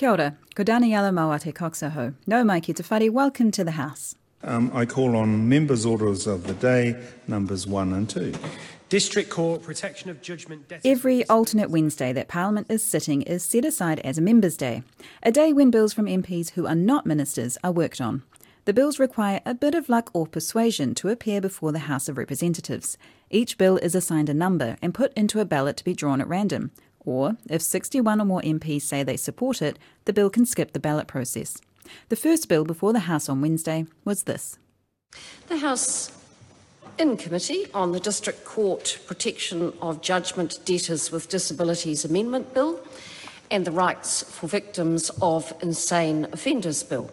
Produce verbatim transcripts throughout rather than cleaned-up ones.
Kia ora, ko Daniela Maua te koksaho. No mai ki te whare, welcome to the House. Um, I call on members' orders of the day, numbers one and two. District Court Protection of Judgment. Every alternate Wednesday that Parliament is sitting is set aside as a Members' Day, a day when bills from M Ps who are not ministers are worked on. The bills require a bit of luck or persuasion to appear before the House of Representatives. Each bill is assigned a number and put into a ballot to be drawn at random. Or, if sixty-one or more M Ps say they support it, the bill can skip the ballot process. The first bill before the House on Wednesday was this. The House in Committee on the District Court Protection of Judgment Debtors with Disabilities Amendment Bill and the Rights for Victims of Insane Offenders Bill.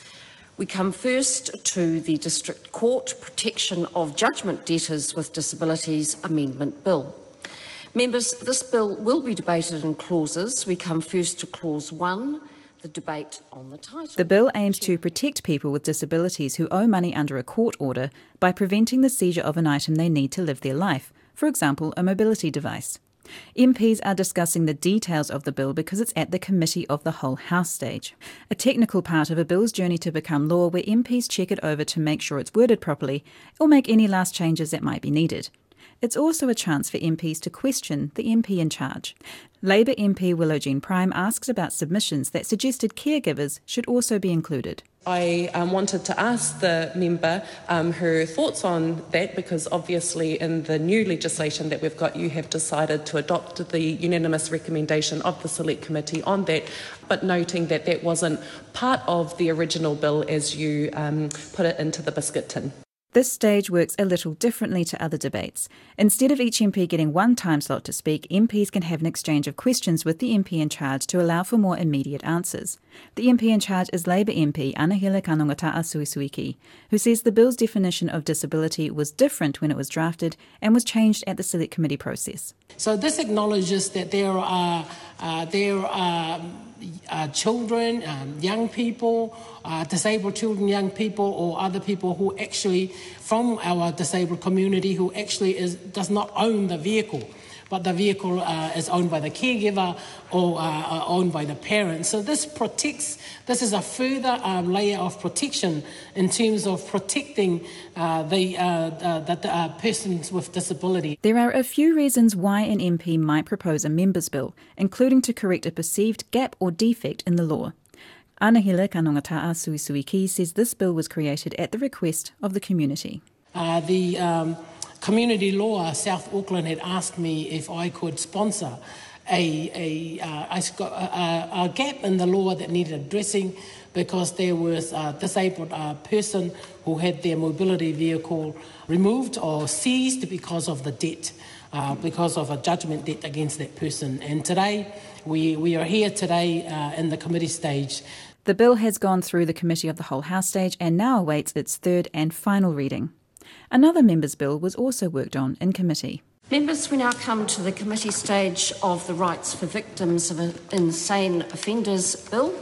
We come first to the District Court Protection of Judgment Debtors with Disabilities Amendment Bill. Members, this bill will be debated in clauses. We come first to clause one, the debate on the title. The bill aims to protect people with disabilities who owe money under a court order by preventing the seizure of an item they need to live their life, for example, a mobility device. M Ps are discussing the details of the bill because it's at the Committee of the Whole House stage, a technical part of a bill's journey to become law where M Ps check it over to make sure it's worded properly or make any last changes that might be needed. It's also a chance for M Ps to question the M P in charge. Labour M P Willow Jean Prime asks about submissions that suggested caregivers should also be included. I um, wanted to ask the member um, her thoughts on that because obviously in the new legislation that we've got you have decided to adopt the unanimous recommendation of the Select Committee on that, but noting that that wasn't part of the original bill as you um, put it into the biscuit tin. This stage works a little differently to other debates. Instead of each M P getting one time slot to speak, M Ps can have an exchange of questions with the M P in charge to allow for more immediate answers. The M P in charge is Labour M P Anahila Kanongata'a Suisuiki, who says the bill's definition of disability was different when it was drafted and was changed at the Select Committee process. So this acknowledges that there are uh, there are uh, children, um, young people, uh, disabled children, young people, or other people who actually, from our disabled community, who actually is does not own the vehicle, but the vehicle uh, is owned by the caregiver or uh, owned by the parent. So this protects, this is a further um, layer of protection in terms of protecting uh, the, uh, uh, the, the uh, persons with disability. There are a few reasons why an M P might propose a members' bill, including to correct a perceived gap or defect in the law. Anahila Kanongata'a Suisuiki says this bill was created at the request of the community. Uh, the um, Community Law South Auckland had asked me if I could sponsor a, a, uh, a, a gap in the law that needed addressing because there was a disabled uh, person who had their mobility vehicle removed or seized because of the debt, uh, because of a judgment debt against that person. And today, we, we are here today uh, in the committee stage. The bill has gone through the Committee of the Whole House stage and now awaits its third and final reading. Another members' bill was also worked on in committee. Members, we now come to the committee stage of the Rights for Victims of Insane Offenders Bill.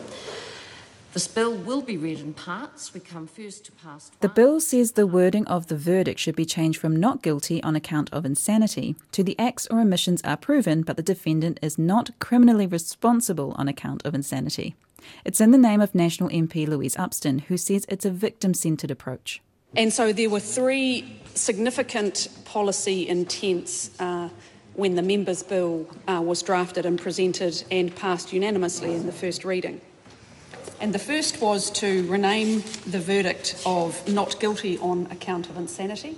This bill will be read in parts. We come first to past one. The bill says the wording of the verdict should be changed from not guilty on account of insanity to the acts or omissions are proven but the defendant is not criminally responsible on account of insanity. It's in the name of National M P Louise Upston, who says it's a victim-centred approach. And so there were three significant policy intents uh, when the members' bill uh, was drafted and presented and passed unanimously in the first reading. And the first was to rename the verdict of not guilty on account of insanity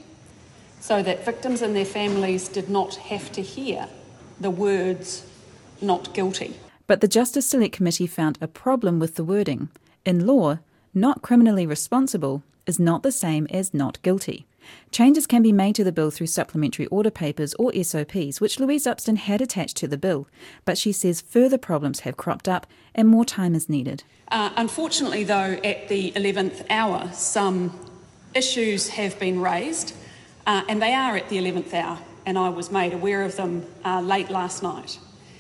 so that victims and their families did not have to hear the words not guilty. But the Justice Select Committee found a problem with the wording. In law, not criminally responsible is not the same as not guilty. Changes can be made to the bill through supplementary order papers or S O Ps, which Louise Upston had attached to the bill, but she says further problems have cropped up and more time is needed. Uh, unfortunately, though, at the eleventh hour, some issues have been raised, uh, and they are at the eleventh hour, and I was made aware of them uh, late last night.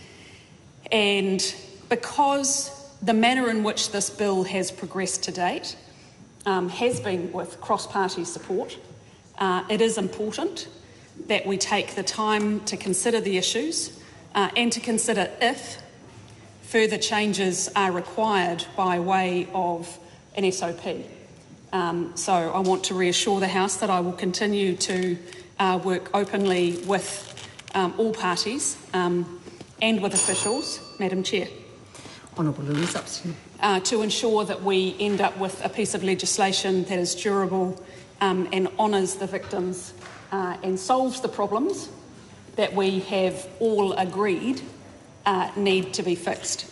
And because the manner in which this bill has progressed to date um, has been with cross-party support, uh, it is important that we take the time to consider the issues uh, and to consider if further changes are required by way of an S O P. Um, so I want to reassure the House that I will continue to uh, work openly with um, all parties um, and with officials, Madam Chair. Honourable Louise Upston. Uh, to ensure that we end up with a piece of legislation that is durable um, and honours the victims uh, and solves the problems that we have all agreed uh, need to be fixed.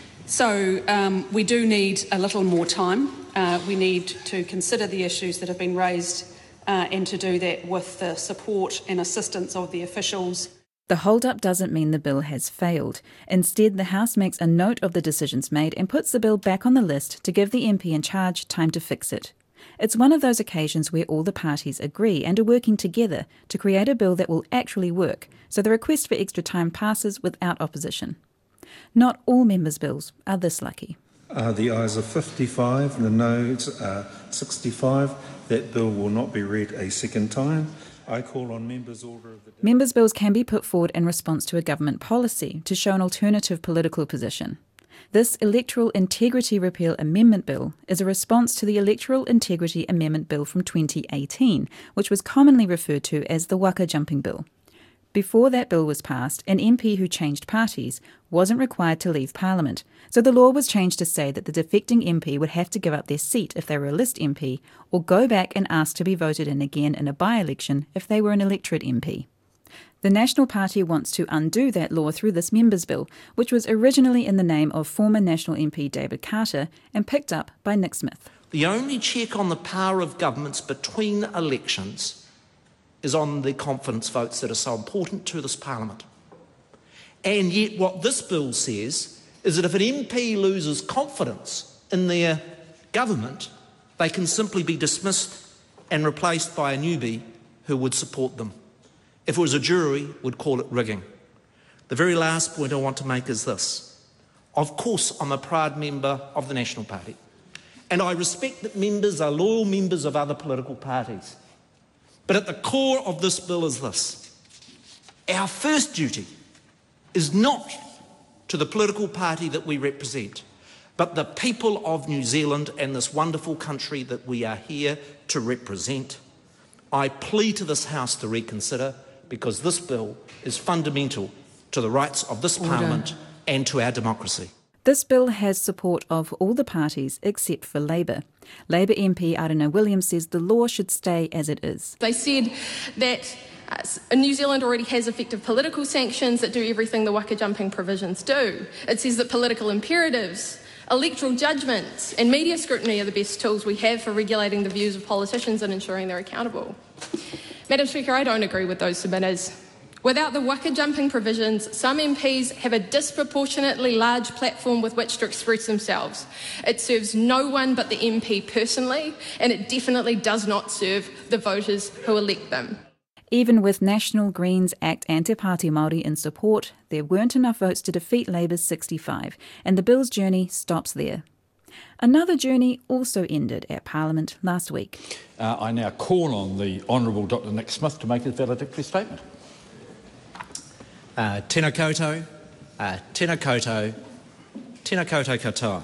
So um, we do need a little more time. Uh, we need to consider the issues that have been raised uh, and to do that with the support and assistance of the officials. The hold-up doesn't mean the bill has failed. Instead, the House makes a note of the decisions made and puts the bill back on the list to give the M P in charge time to fix it. It's one of those occasions where all the parties agree and are working together to create a bill that will actually work, so the request for extra time passes without opposition. Not all members' bills are this lucky. Uh, the ayes are fifty-five and the noes are sixty-five. That bill will not be read a second time. I call on members' order of the day. Members' bills can be put forward in response to a government policy to show an alternative political position. This Electoral Integrity Repeal Amendment Bill is a response to the Electoral Integrity Amendment Bill from twenty eighteen, which was commonly referred to as the Waka Jumping Bill. Before that bill was passed, an M P who changed parties wasn't required to leave Parliament, so the law was changed to say that the defecting M P would have to give up their seat if they were a list M P, or go back and ask to be voted in again in a by-election if they were an electorate M P. The National Party wants to undo that law through this Members' Bill, which was originally in the name of former National M P David Carter and picked up by Nick Smith. The only check on the power of governments between elections is on the confidence votes that are so important to this Parliament. And yet what this bill says is that if an M P loses confidence in their government, they can simply be dismissed and replaced by a newbie who would support them. If it was a jury, we'd call it rigging. The very last point I want to make is this. Of course, I'm a proud member of the National Party, and I respect that members are loyal members of other political parties. But at the core of this bill is this. Our first duty is not to the political party that we represent, but the people of New Zealand and this wonderful country that we are here to represent. I plead to this House to reconsider, because this bill is fundamental to the rights of this Order. Parliament and to our democracy. This bill has support of all the parties except for Labour. Labour M P Aruna Williams says the law should stay as it is. They said that uh, New Zealand already has effective political sanctions that do everything the waka jumping provisions do. It says that political imperatives, electoral judgments and media scrutiny are the best tools we have for regulating the views of politicians and ensuring they're accountable. Madam Speaker, I don't agree with those submitters. Without the waka jumping provisions, some M Ps have a disproportionately large platform with which to express themselves. It serves no one but the M P personally, and it definitely does not serve the voters who elect them. Even with National Greens Act Anti-Party Māori in support, there weren't enough votes to defeat Labour's sixty-five, and the bill's journey stops there. Another journey also ended at Parliament last week. Uh, I now call on the Honourable Doctor Nick Smith to make his valedictory statement. Uh, tēnā koutou, uh, tēnā koutou, tēnā koutou katoa.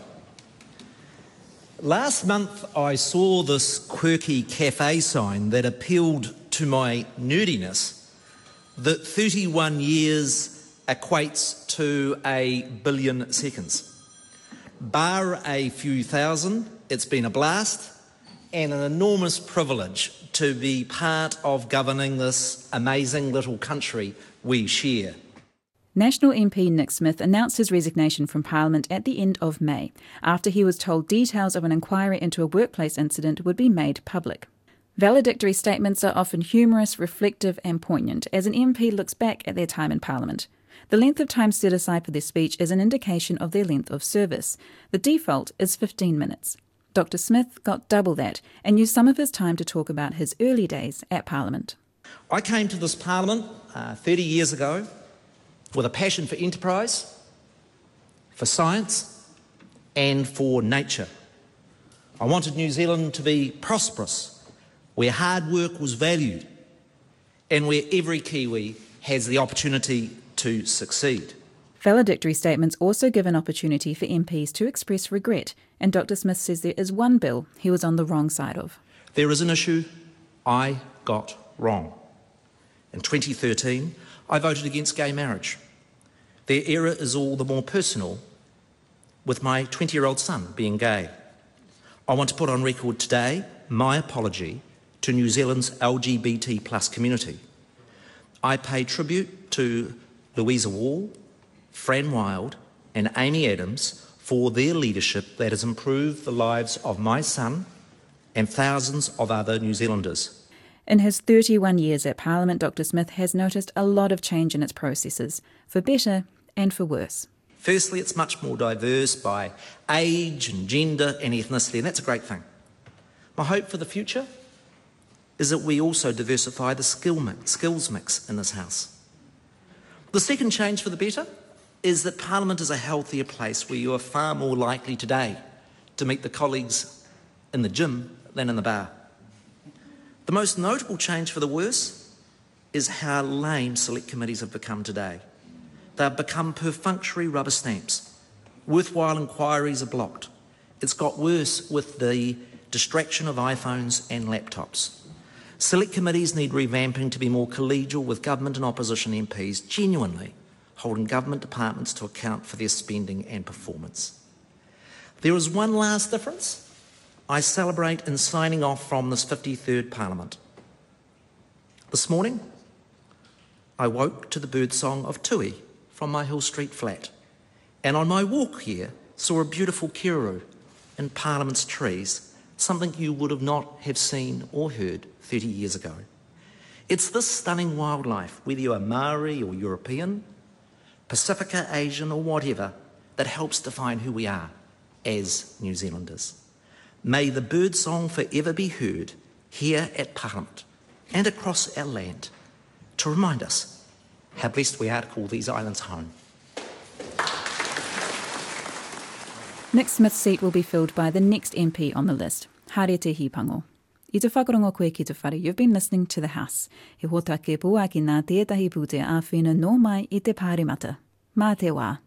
Last month I saw this quirky cafe sign that appealed to my nerdiness, that thirty-one years equates to a billion seconds. Bar a few thousand, it's been a blast and an enormous privilege to be part of governing this amazing little country we share. National M P Nick Smith announced his resignation from Parliament at the end of May, after he was told details of an inquiry into a workplace incident would be made public. Valedictory statements are often humorous, reflective and poignant as an M P looks back at their time in Parliament. The length of time set aside for their speech is an indication of their length of service. The default is fifteen minutes. Doctor Smith got double that and used some of his time to talk about his early days at Parliament. I came to this Parliament uh, thirty years ago with a passion for enterprise, for science and for nature. I wanted New Zealand to be prosperous, where hard work was valued and where every Kiwi has the opportunity to succeed. Valedictory statements also give an opportunity for M Ps to express regret, and Doctor Smith says there is one bill he was on the wrong side of. There is an issue I got wrong. In twenty thirteen, I voted against gay marriage. Their error is all the more personal, with my twenty-year-old son being gay. I want to put on record today my apology to New Zealand's L G B T plus community. I pay tribute to Louisa Wall, Fran Wild and Amy Adams for their leadership that has improved the lives of my son and thousands of other New Zealanders. In his thirty-one years at Parliament, Doctor Smith has noticed a lot of change in its processes, for better and for worse. Firstly, it's much more diverse by age and gender and ethnicity, and that's a great thing. My hope for the future is that we also diversify the skill mix, skills mix in this House. The second change for the better is that Parliament is a healthier place where you are far more likely today to meet the colleagues in the gym than in the bar. The most notable change for the worse is how lame select committees have become today. They've become perfunctory rubber stamps. Worthwhile inquiries are blocked. It's got worse with the distraction of iPhones and laptops. Select committees need revamping to be more collegial, with government and opposition M Ps genuinely holding government departments to account for their spending and performance. There is one last difference I celebrate in signing off from this fifty-third Parliament. This morning, I woke to the birdsong of tui from my Hill Street flat, and on my walk here saw a beautiful kiruru in Parliament's trees, something you would have not have seen or heard thirty years ago. It's this stunning wildlife, whether you are Maori or European, Pacifica, Asian or whatever, that helps define who we are as New Zealanders. May the birdsong forever be heard here at Parliament and across our land to remind us how blessed we are to call these islands home. Nick Smith's seat will be filled by the next M P on the list, Haere Te Hipango. I te whakarongo koe ki te whare, you've been listening to The House. He hota ke pua ki nā tētahi pūtea āwhina nō mai I te pāremata. Mā te wā.